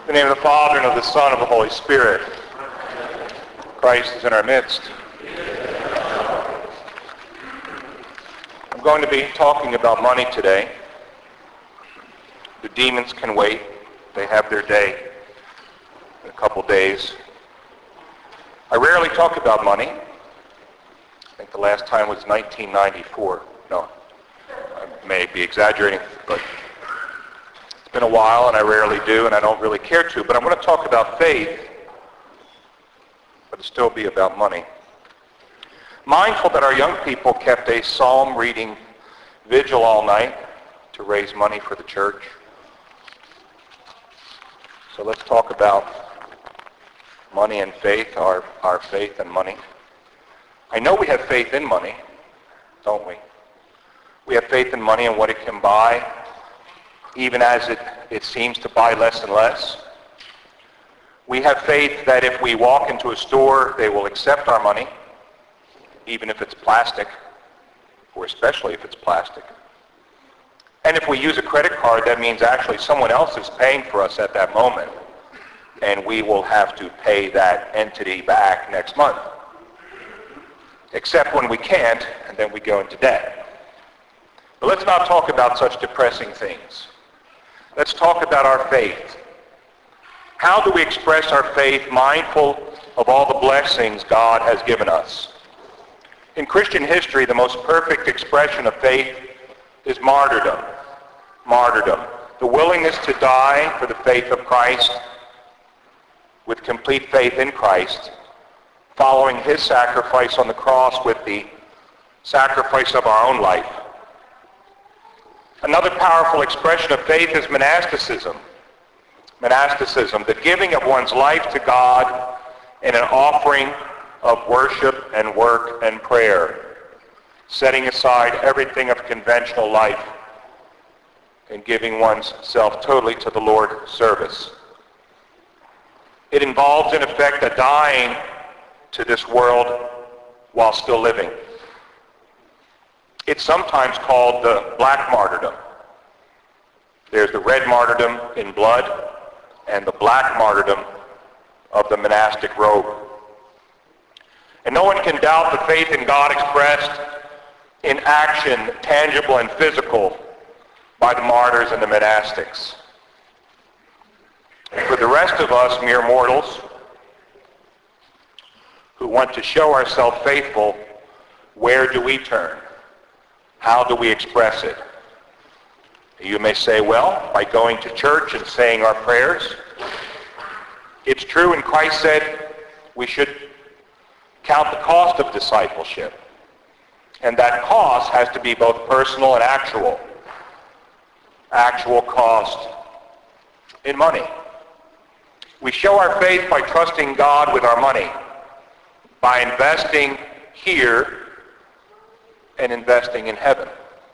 In the name of the Father, and of the Son, and of the Holy Spirit. Christ is in our midst. I'm going to be talking about money today. The demons can wait. They have their day in a couple days. I rarely talk about money. I think the last time was 1994. No, I may be exaggerating, but it's been a while, and I rarely do, and I don't really care to. But I'm going to talk about faith, but it'll still be about money. Mindful that our young people kept a psalm reading vigil all night to raise money for the church. So let's talk about money and faith, our faith and money. I know we have faith in money, don't we? We have faith in money and what it can buy, even as it seems to buy less and less. We have faith that if we walk into a store, they will accept our money, even if it's plastic, or especially if it's plastic. And if we use a credit card, that means actually someone else is paying for us at that moment, and we will have to pay that entity back next month. Except when we can't, and then we go into debt. But let's not talk about such depressing things. Let's talk about our faith. How do we express our faith mindful of all the blessings God has given us? In Christian history, the most perfect expression of faith is martyrdom. Martyrdom. The willingness to die for the faith of Christ with complete faith in Christ, following his sacrifice on the cross with the sacrifice of our own life. Another powerful expression of faith is monasticism. Monasticism, the giving of one's life to God in an offering of worship and work and prayer, setting aside everything of conventional life and giving one's self totally to the Lord's service. It involves, in effect, a dying to this world while still living. It's sometimes called the black martyrdom. There's the red martyrdom in blood and the black martyrdom of the monastic robe. And no one can doubt the faith in God expressed in action, tangible and physical, by the martyrs and the monastics. And for the rest of us, mere mortals, who want to show ourselves faithful, where do we turn? How do we express it? You may say, well, by going to church and saying our prayers. It's true, and Christ said we should count the cost of discipleship. And that cost has to be both personal and actual. Actual cost in money. We show our faith by trusting God with our money, by investing here and investing in heaven.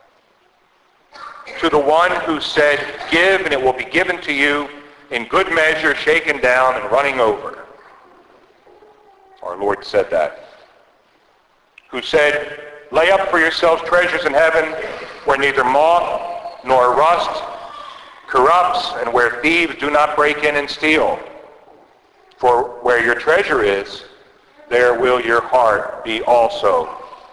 To the one who said, give and it will be given to you in good measure, shaken down and running over. Our Lord said that. Who said, lay up for yourselves treasures in heaven where neither moth nor rust corrupts and where thieves do not break in and steal. For where your treasure is, there will your heart be also.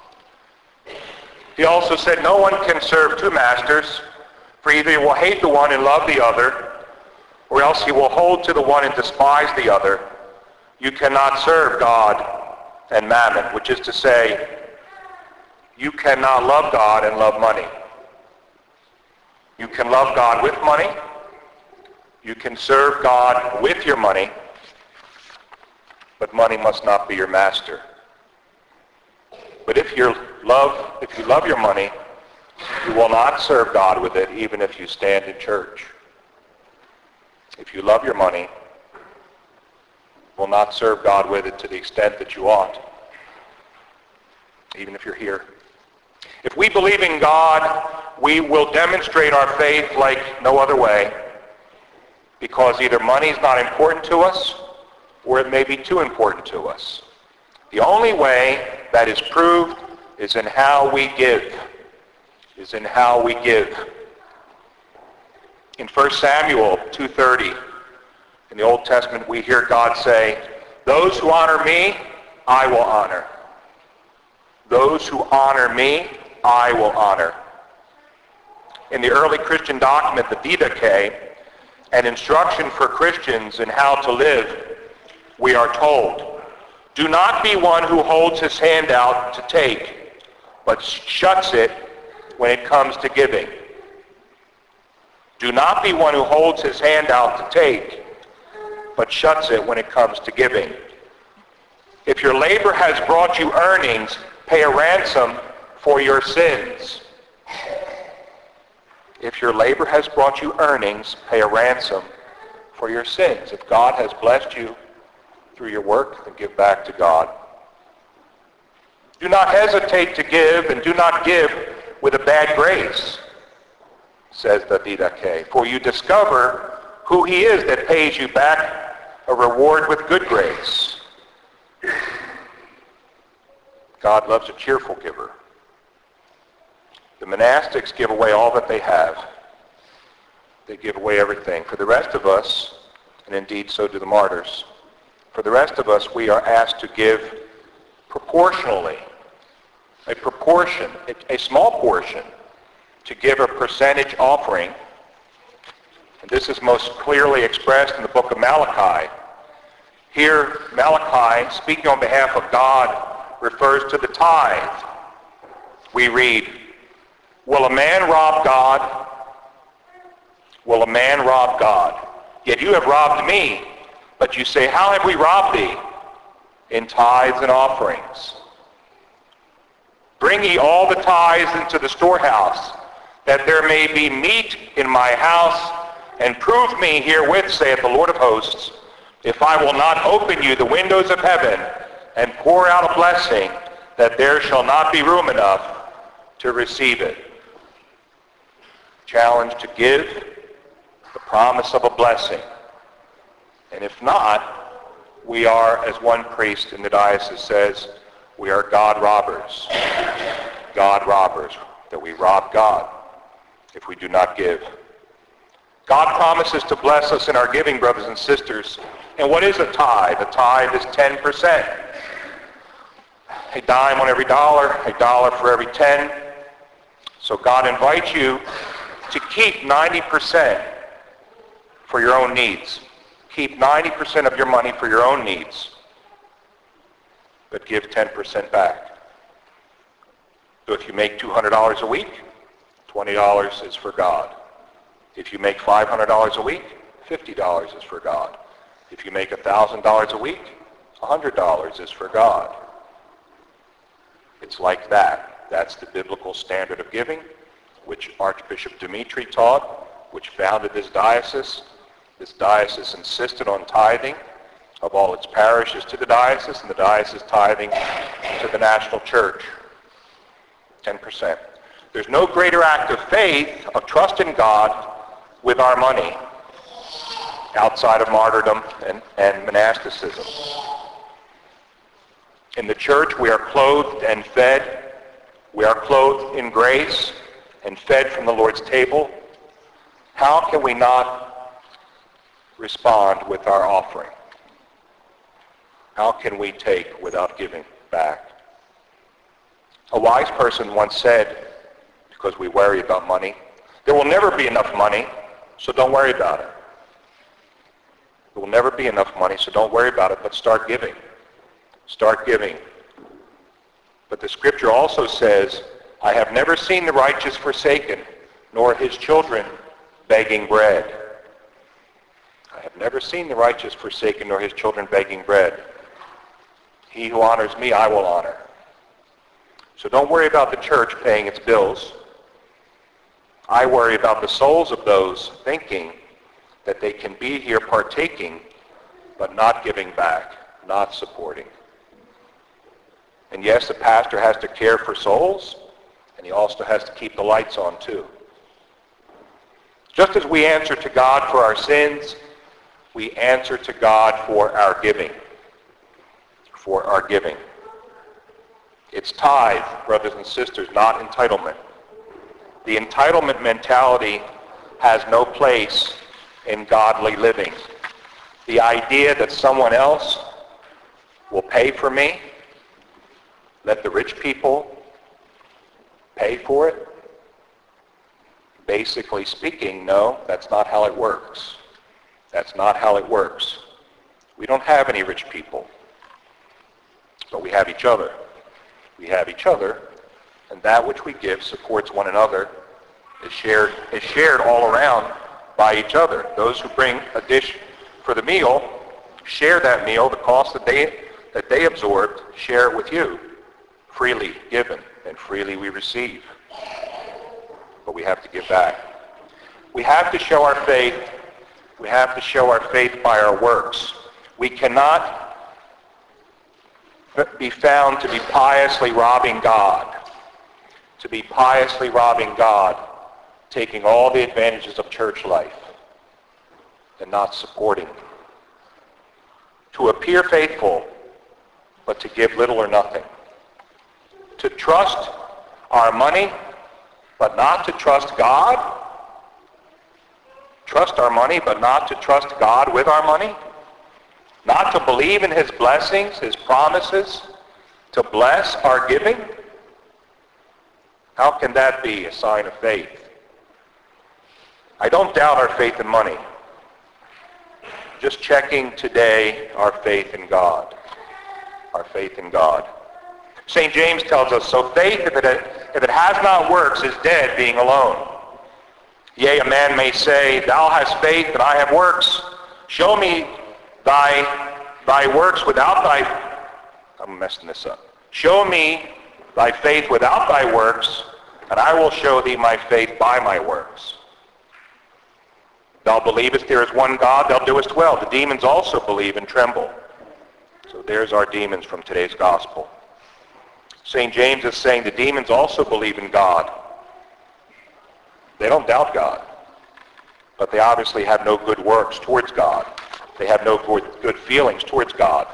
He also said, no one can serve two masters, for either he will hate the one and love the other, or else he will hold to the one and despise the other. You cannot serve God and mammon, which is to say, you cannot love God and love money. You can love God with money. You can serve God with your money, but money must not be your master. But if you love your money, you will not serve God with it, even if you stand in church. If you love your money, you will not serve God with it to the extent that you ought, even if you're here. If we believe in God, we will demonstrate our faith like no other way, because either money is not important to us, or it may be too important to us. The only way that is proved is in how we give. In 1 Samuel 2:30, In the Old Testament, we hear God say, "Those who honor me, I will honor. Those who honor me, I will honor." In the early Christian document, the Didache, an instruction for Christians in how to live, we are told, "Do not be one who holds his hand out to take, but shuts it when it comes to giving." Do not be one who holds his hand out to take, but shuts it when it comes to giving. If your labor has brought you earnings, pay a ransom for your sins. If your labor has brought you earnings, pay a ransom for your sins. If God has blessed you through your work, then give back to God. Do not hesitate to give, and do not give with a bad grace, says the Didache, for you discover who he is that pays you back a reward with good grace. God loves a cheerful giver. The monastics give away all that they have. They give away everything. For the rest of us, and indeed so do the martyrs, for the rest of us, we are asked to give proportionally, a proportion, a small portion, to give a percentage offering. And this is most clearly expressed in the book of Malachi. Here, Malachi, speaking on behalf of God, refers to the tithe. We read, "Will a man rob God? Will a man rob God? Yet you have robbed me. But you say, how have we robbed thee? In tithes and offerings. Bring ye all the tithes into the storehouse, that there may be meat in my house, and prove me herewith, saith the Lord of hosts, if I will not open you the windows of heaven, and pour out a blessing, that there shall not be room enough to receive it." Challenge to give, the promise of a blessing. And if not, we are, as one priest in the diocese says, we are God robbers. God robbers, that we rob God if we do not give. God promises to bless us in our giving, brothers and sisters. And what is a tithe? A tithe is 10%. A dime on every dollar, a dollar for every 10. So God invites you to keep 90% for your own needs. Keep 90% of your money for your own needs, but give 10% back. So if you make $200 a week, $20 is for God. If you make $500 a week, $50 is for God. If you make $1,000 a week, $100 is for God. It's like that. That's the biblical standard of giving, which Archbishop Dimitri taught, which founded this diocese. This diocese insisted on tithing of all its parishes to the diocese, and the diocese tithing to the national church. 10%. There's no greater act of faith, of trust in God with our money outside of martyrdom and monasticism. In the church, we are clothed and fed. We are clothed in grace and fed from the Lord's table. How can we not respond with our offering? How can we take without giving back? A wise person once said, because we worry about money, there will never be enough money, so don't worry about it. There will never be enough money, so don't worry about it, but start giving. Start giving. But the scripture also says, I have never seen the righteous forsaken, nor his children begging bread. I have never seen the righteous forsaken, nor his children begging bread. He who honors me, I will honor. So don't worry about the church paying its bills. I worry about the souls of those thinking that they can be here partaking, but not giving back, not supporting. And yes, the pastor has to care for souls, and he also has to keep the lights on too. Just as we answer to God for our sins, we answer to God for our giving. For our giving. It's tithe, brothers and sisters, not entitlement. The entitlement mentality has no place in godly living. The idea that someone else will pay for me, let the rich people pay for it. Basically speaking, no, that's not how it works. That's not how it works. We don't have any rich people, but we have each other. We have each other, and that which we give supports one another, is shared all around by each other. Those who bring a dish for the meal share that meal, the cost that they absorbed, share it with you. Freely given and freely we receive. But we have to give back. We have to show our faith. We have to show our faith by our works. We cannot be found to be piously robbing God. To be piously robbing God, taking all the advantages of church life and not supporting. To appear faithful, but to give little or nothing. To trust our money, but not to trust God. Trust our money, but not to trust God with our money. Not to believe in his blessings, his promises, to bless our giving. How can that be a sign of faith? I don't doubt our faith in money. Just checking today our faith in God. Our faith in God. St. James tells us, so faith, if it has not works, is dead, being alone. Yea, a man may say, thou hast faith and I have works. Show me thy works without thy... I'm messing this up. Show me thy faith without thy works, and I will show thee my faith by my works. Thou believest there is one God, thou doest well. The demons also believe and tremble. So there's our demons from today's gospel. St. James is saying the demons also believe in God. They don't doubt God, but they obviously have no good works towards God. They have no good feelings towards God.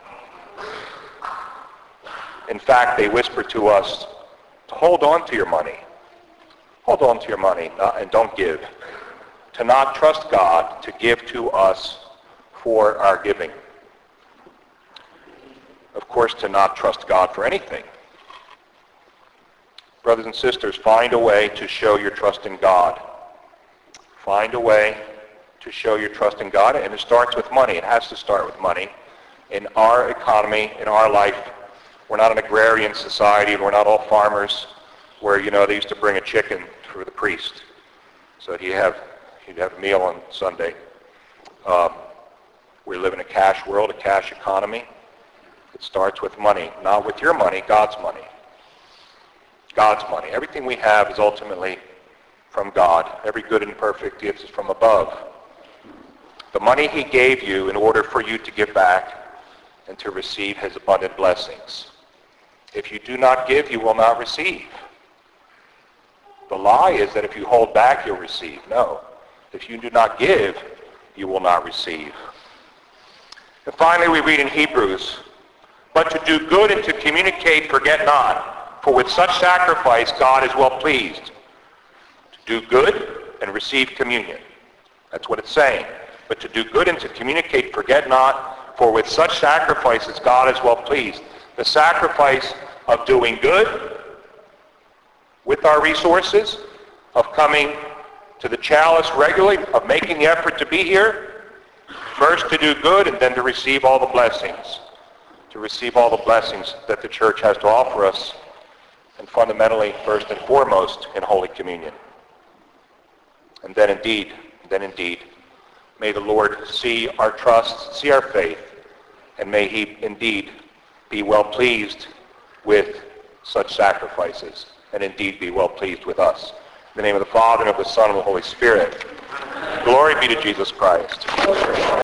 In fact, they whisper to us to hold on to your money. Hold on to your money and don't give. To not trust God to give to us for our giving. Of course, to not trust God for anything. Brothers and sisters, find a way to show your trust in God. Find a way to show your trust in God, and it starts with money. It has to start with money. In our economy, in our life, we're not an agrarian society, we're not all farmers, where, they used to bring a chicken for the priest. So he'd have a meal on Sunday. We live in a cash world, a cash economy. It starts with money, not with your money, God's money. God's money. Everything we have is ultimately from God. Every good and perfect gift is from above. The money he gave you in order for you to give back and to receive his abundant blessings. If you do not give, you will not receive. The lie is that if you hold back, you'll receive. No. If you do not give, you will not receive. And finally, we read in Hebrews, but to do good and to communicate, forget not, for with such sacrifice God is well pleased. To do good and receive communion. That's what it's saying. But to do good and to communicate, forget not, for with such sacrifices God is well pleased. The sacrifice of doing good with our resources, of coming to the chalice regularly, of making the effort to be here, first to do good and then to receive all the blessings. To receive all the blessings that the church has to offer us, and fundamentally, first and foremost, in Holy Communion. And then indeed, may the Lord see our trust, see our faith, and may he indeed be well pleased with such sacrifices, and indeed be well pleased with us. In the name of the Father, and of the Son, and of the Holy Spirit. Glory be to Jesus Christ.